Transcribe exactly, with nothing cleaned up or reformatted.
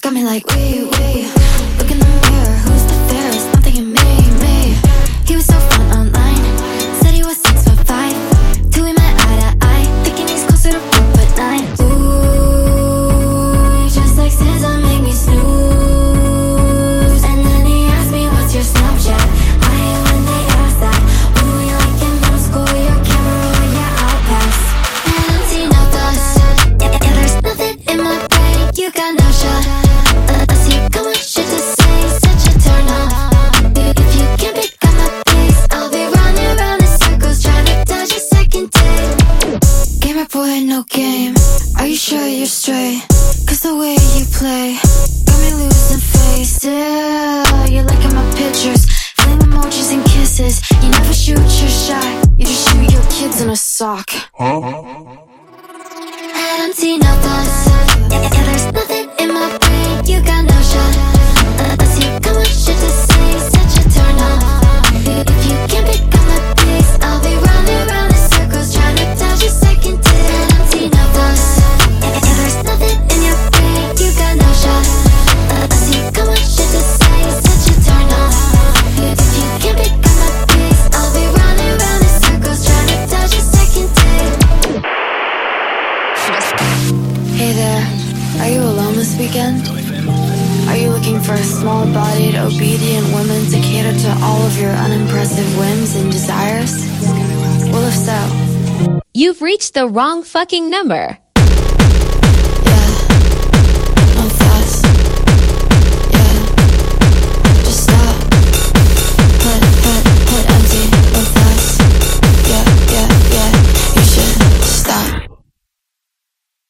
Got me like, wait, wait. Look in the mirror, who's the fairest? Not thinking me, me. He was so fun online. Said he was six foot five. Till we met eye to eye. Thinking he's closer to four foot nine. Ooh, just like SZA, make me snooze. And then he asked me, what's your Snapchat? I hate when they ask that. When we like in middle school, your camera roll, yeah, I'll pass. And I'm seeing out dust. Yeah, yeah, there's nothing in my brain. You got no shot. Unless you got much shit to say, such a turn off. If you can't pick up my pace, I'll be running around in circles trying to dodge a second take. Gamer boy, no game. Are you sure you're straight? Cause the way you play got me losing face. Yeah, you're liking my pictures, flame emojis and kisses. You never shoot your shot, you just shoot your kids in a sock. Huh? And I'm seeing out dust. Yeah, yeah, there's nothing in my brain. You got no shot. Unless you got much shit to say, such a turn off. If you can't pick up my pace, I'll be running around in circles trying to dodge a second take. And I'm seeing out dust. Yeah, yeah, there's nothing in your brain. You got no shot. Unless you got much shit to say, such a turn off. If you can't pick up my pace, I'll be running around in circles trying to dodge a second take. Hey there, are you alone this weekend? Are you looking for a small-bodied, obedient woman to cater to all of your unimpressive whims and desires? Well, if so, You've reached the wrong fucking number.